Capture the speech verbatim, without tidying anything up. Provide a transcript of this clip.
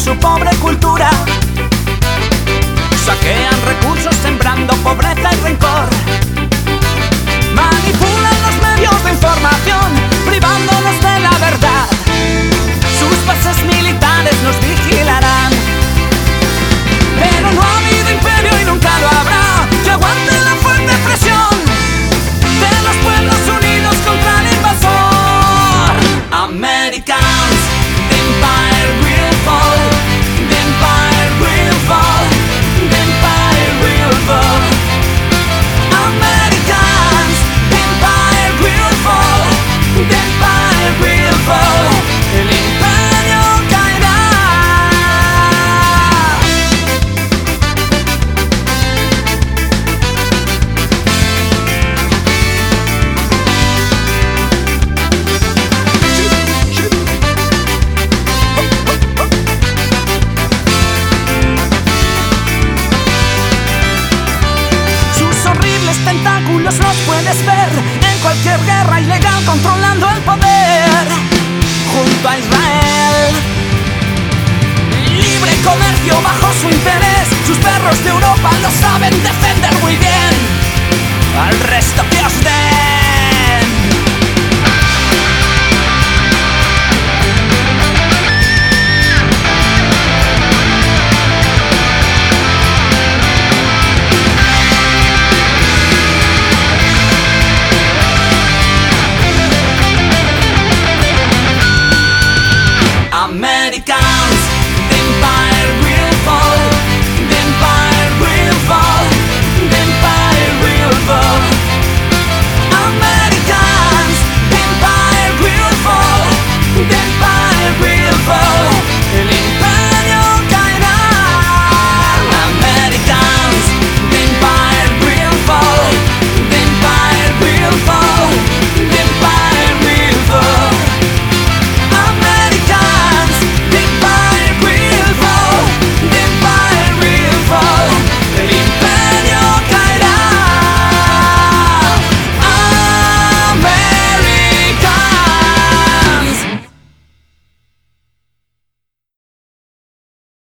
su pobre cultura. Saquean recursos sembrando pobreza y rencor. Manipulan los medios de información, privándonos de la verdad. Sus bases militares nos vigilarán. Pero no ha habido imperio y nunca lo habrá que aguante la fuerte presión de los pueblos unidos contra el invasor. Americans, the empire will fall. The empire will fall. The empire will fall. Americans, the empire will fall. The empire will fall. El imperio caerá. Sus horribles tentáculos los puedes ver en cualquier guerra ilegal, controlando el poder junto a Israel. Libre comercio bajo su interés. Sus perros de Europa lo saben defender muy bien. Al resto